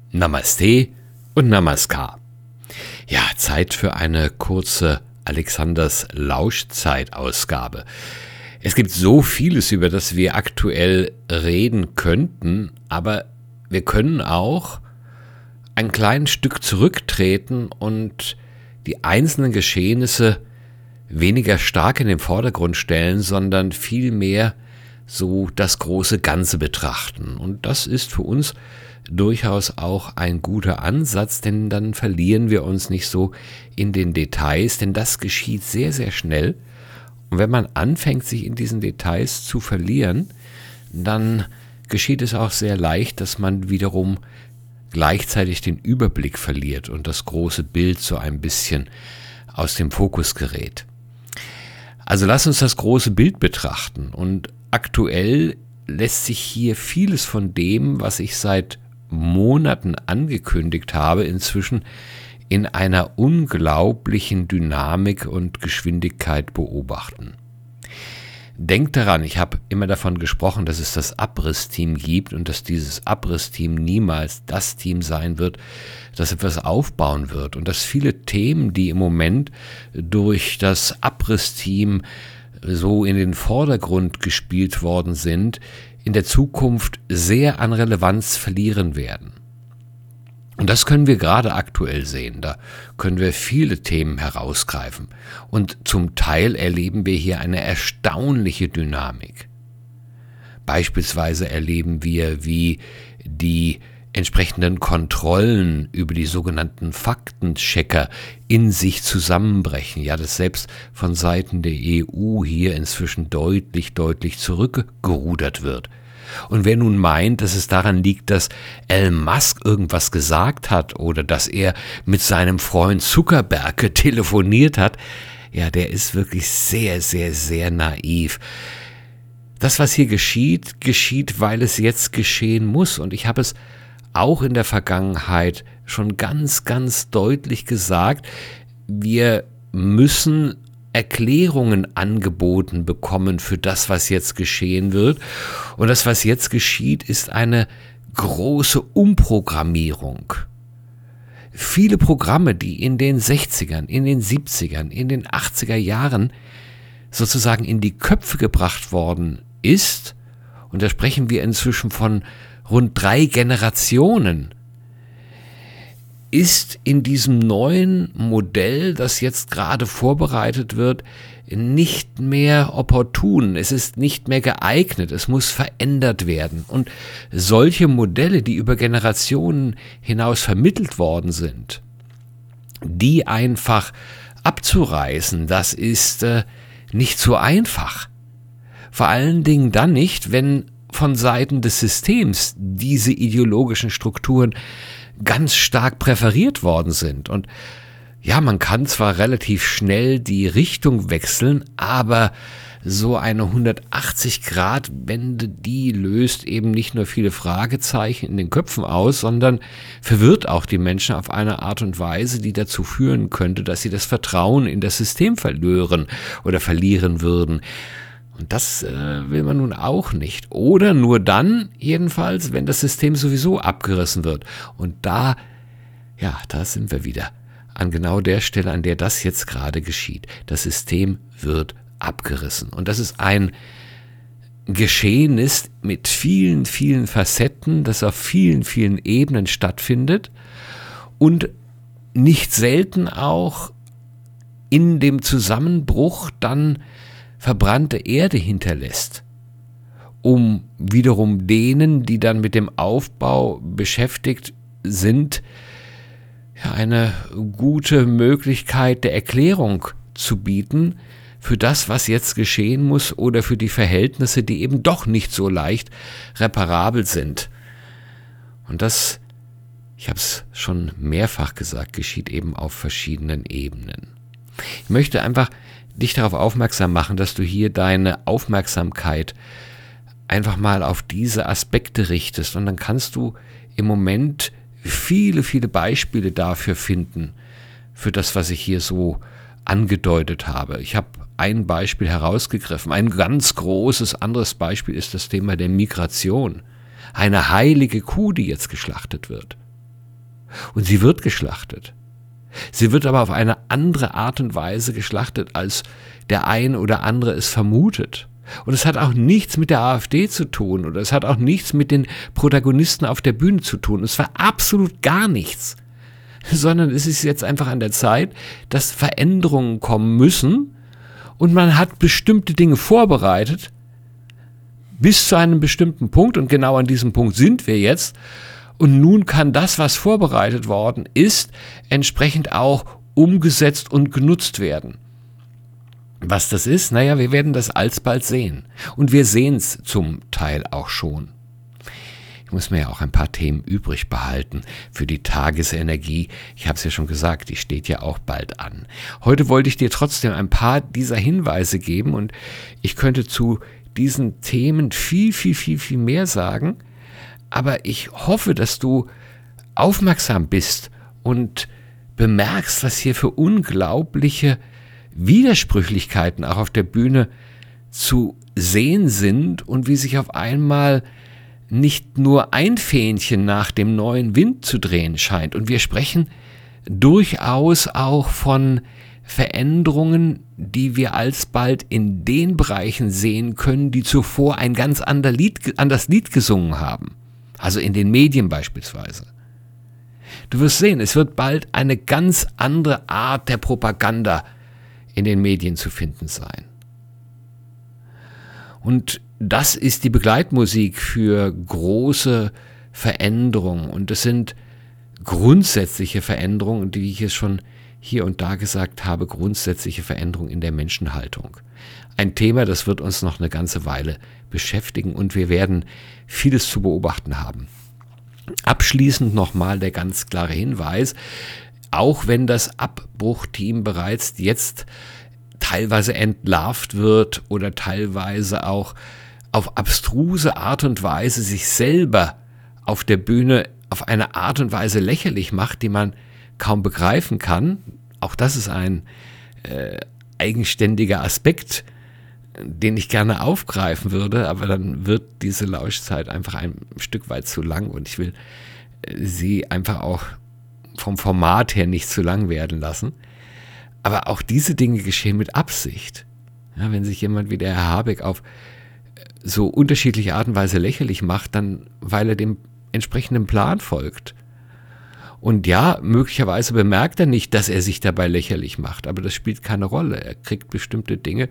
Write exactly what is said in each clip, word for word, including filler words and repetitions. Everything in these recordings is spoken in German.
Namaste und Namaskar. Ja, Zeit für eine kurze Alexanders Lauschzeit-Ausgabe. Es gibt so vieles, über das wir aktuell reden könnten, aber wir können auch ein kleines Stück zurücktreten und die einzelnen Geschehnisse weniger stark in den Vordergrund stellen, sondern vielmehr so das große Ganze betrachten. Und das ist für uns durchaus auch ein guter Ansatz, denn dann verlieren wir uns nicht so in den Details, denn das geschieht sehr, sehr schnell. Und wenn man anfängt, sich in diesen Details zu verlieren, dann geschieht es auch sehr leicht, dass man wiederum gleichzeitig den Überblick verliert und das große Bild so ein bisschen aus dem Fokus gerät. Also lass uns das große Bild betrachten, und aktuell lässt sich hier vieles von dem, was ich seit Monaten angekündigt habe, inzwischen in einer unglaublichen Dynamik und Geschwindigkeit beobachten. Denkt daran, ich habe immer davon gesprochen, dass es das Abrissteam gibt und dass dieses Abrissteam niemals das Team sein wird, das etwas aufbauen wird, und dass viele Themen, die im Moment durch das Abrissteam so in den Vordergrund gespielt worden sind, in der Zukunft sehr an Relevanz verlieren werden. Und das können wir gerade aktuell sehen. Da können wir viele Themen herausgreifen. Und zum Teil erleben wir hier eine erstaunliche Dynamik. Beispielsweise erleben wir, wie die entsprechenden Kontrollen über die sogenannten Faktenchecker in sich zusammenbrechen. Ja, dass selbst von Seiten der E U hier inzwischen deutlich, deutlich zurückgerudert wird. Und wer nun meint, dass es daran liegt, dass Elon Musk irgendwas gesagt hat oder dass er mit seinem Freund Zuckerberg telefoniert hat, ja, der ist wirklich sehr, sehr, sehr naiv. Das, was hier geschieht, geschieht, weil es jetzt geschehen muss. Und ich habe es auch in der Vergangenheit schon ganz, ganz deutlich gesagt, wir müssen Erklärungen angeboten bekommen für das, was jetzt geschehen wird. Und das, was jetzt geschieht, ist eine große Umprogrammierung. Viele Programme, die in den sechzigern, in den siebzigern, in den achtziger Jahren sozusagen in die Köpfe gebracht worden ist, und da sprechen wir inzwischen von rund drei Generationen, ist in diesem neuen Modell, das jetzt gerade vorbereitet wird, nicht mehr opportun. Es ist nicht mehr geeignet. Es muss verändert werden. Und solche Modelle, die über Generationen hinaus vermittelt worden sind, die einfach abzureißen, das ist äh, nicht so einfach. Vor allen Dingen dann nicht, wenn von Seiten des Systems diese ideologischen Strukturen ganz stark präferiert worden sind. Und ja, man kann zwar relativ schnell die Richtung wechseln, aber so eine hundertachtzig-Grad-Wende, die löst eben nicht nur viele Fragezeichen in den Köpfen aus, sondern verwirrt auch die Menschen auf eine Art und Weise, die dazu führen könnte, dass sie das Vertrauen in das System verlieren oder verlieren würden. Und das äh, will man nun auch nicht. Oder nur dann, jedenfalls, wenn das System sowieso abgerissen wird. Und da, ja, da sind wir wieder. An genau der Stelle, an der das jetzt gerade geschieht. Das System wird abgerissen. Und das ist ein Geschehnis mit vielen, vielen Facetten, das auf vielen, vielen Ebenen stattfindet. Und nicht selten auch in dem Zusammenbruch dann verbrannte Erde hinterlässt, um wiederum denen, die dann mit dem Aufbau beschäftigt sind, ja, eine gute Möglichkeit der Erklärung zu bieten für das, was jetzt geschehen muss, oder für die Verhältnisse, die eben doch nicht so leicht reparabel sind. Und das, ich habe es schon mehrfach gesagt, geschieht eben auf verschiedenen Ebenen. Ich möchte einfach dich darauf aufmerksam machen, dass du hier deine Aufmerksamkeit einfach mal auf diese Aspekte richtest, und dann kannst du im Moment viele, viele Beispiele dafür finden, für das, was ich hier so angedeutet habe. Ich habe ein Beispiel herausgegriffen, ein ganz großes anderes Beispiel ist das Thema der Migration. Eine heilige Kuh, die jetzt geschlachtet wird. Und sie wird geschlachtet. Sie wird aber auf eine andere Art und Weise geschlachtet, als der ein oder andere es vermutet. Und es hat auch nichts mit der AfD zu tun oder es hat auch nichts mit den Protagonisten auf der Bühne zu tun. Es war absolut gar nichts. Sondern es ist jetzt einfach an der Zeit, dass Veränderungen kommen müssen und man hat bestimmte Dinge vorbereitet bis zu einem bestimmten Punkt und genau an diesem Punkt sind wir jetzt. Und nun kann das, was vorbereitet worden ist, entsprechend auch umgesetzt und genutzt werden. Was das ist, naja, wir werden das alsbald sehen. Und wir sehen es zum Teil auch schon. Ich muss mir ja auch ein paar Themen übrig behalten für die Tagesenergie. Ich habe es ja schon gesagt, die steht ja auch bald an. Heute wollte ich dir trotzdem ein paar dieser Hinweise geben und ich könnte zu diesen Themen viel, viel, viel, viel mehr sagen. Aber ich hoffe, dass du aufmerksam bist und bemerkst, was hier für unglaubliche Widersprüchlichkeiten auch auf der Bühne zu sehen sind und wie sich auf einmal nicht nur ein Fähnchen nach dem neuen Wind zu drehen scheint. Und wir sprechen durchaus auch von Veränderungen, die wir alsbald in den Bereichen sehen können, die zuvor ein ganz anderes Lied, anderes Lied gesungen haben. Also in den Medien beispielsweise. Du wirst sehen, es wird bald eine ganz andere Art der Propaganda in den Medien zu finden sein. Und das ist die Begleitmusik für große Veränderungen. Und es sind grundsätzliche Veränderungen, die ich jetzt schon hier und da gesagt habe, grundsätzliche Veränderungen in der Menschenhaltung. Ein Thema, das wird uns noch eine ganze Weile beschäftigen und wir werden vieles zu beobachten haben. Abschließend nochmal der ganz klare Hinweis, auch wenn das Abbruchteam bereits jetzt teilweise entlarvt wird oder teilweise auch auf abstruse Art und Weise sich selber auf der Bühne auf eine Art und Weise lächerlich macht, die man kaum begreifen kann. Auch das ist ein äh, eigenständiger Aspekt, den ich gerne aufgreifen würde, aber dann wird diese Lauschzeit einfach ein Stück weit zu lang und ich will sie einfach auch vom Format her nicht zu lang werden lassen. Aber auch diese Dinge geschehen mit Absicht. Ja, wenn sich jemand wie der Herr Habeck auf so unterschiedliche Art und Weise lächerlich macht, dann weil er dem entsprechenden Plan folgt. Und ja, möglicherweise bemerkt er nicht, dass er sich dabei lächerlich macht, aber das spielt keine Rolle. Er kriegt bestimmte Dinge,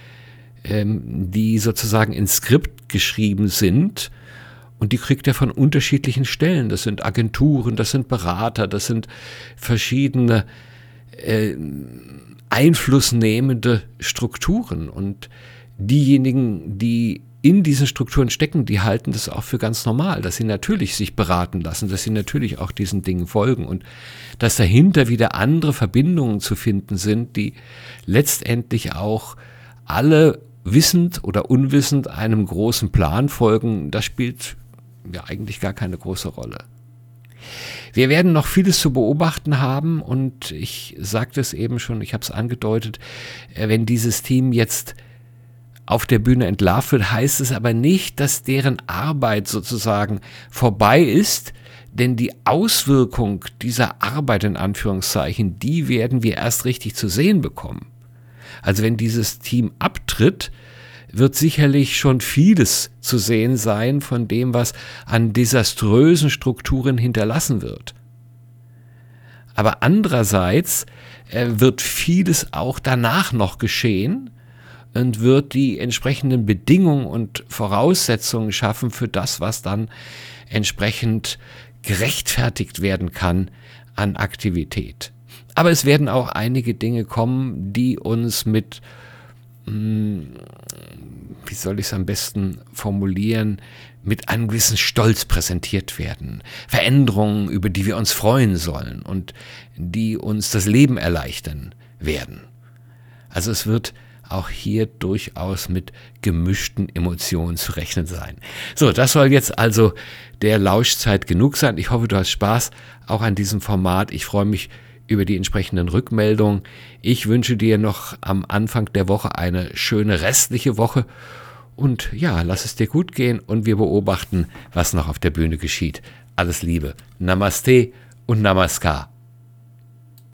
ähm, die sozusagen ins Skript geschrieben sind und die kriegt er von unterschiedlichen Stellen. Das sind Agenturen, das sind Berater, das sind verschiedene äh, einflussnehmende Strukturen und diejenigen, die in diesen Strukturen stecken, die halten das auch für ganz normal, dass sie natürlich sich beraten lassen, dass sie natürlich auch diesen Dingen folgen und dass dahinter wieder andere Verbindungen zu finden sind, die letztendlich auch alle wissend oder unwissend einem großen Plan folgen. Das spielt ja eigentlich gar keine große Rolle. Wir werden noch vieles zu beobachten haben und ich sagte es eben schon, ich habe es angedeutet, wenn dieses Team jetzt auf der Bühne entlarvt wird, heißt es aber nicht, dass deren Arbeit sozusagen vorbei ist, denn die Auswirkung dieser Arbeit in Anführungszeichen, die werden wir erst richtig zu sehen bekommen. Also wenn dieses Team abtritt, wird sicherlich schon vieles zu sehen sein von dem, was an desaströsen Strukturen hinterlassen wird. Aber andererseits äh, wird vieles auch danach noch geschehen, und wird die entsprechenden Bedingungen und Voraussetzungen schaffen für das, was dann entsprechend gerechtfertigt werden kann an Aktivität. Aber es werden auch einige Dinge kommen, die uns mit, wie soll ich es am besten formulieren, mit einem gewissen Stolz präsentiert werden. Veränderungen, über die wir uns freuen sollen und die uns das Leben erleichtern werden. Also es wird auch hier durchaus mit gemischten Emotionen zu rechnen sein. So, das soll jetzt also der Lauschzeit genug sein. Ich hoffe, du hast Spaß auch an diesem Format. Ich freue mich über die entsprechenden Rückmeldungen. Ich wünsche dir noch am Anfang der Woche eine schöne restliche Woche und ja, lass es dir gut gehen und wir beobachten, was noch auf der Bühne geschieht. Alles Liebe. Namaste und Namaskar.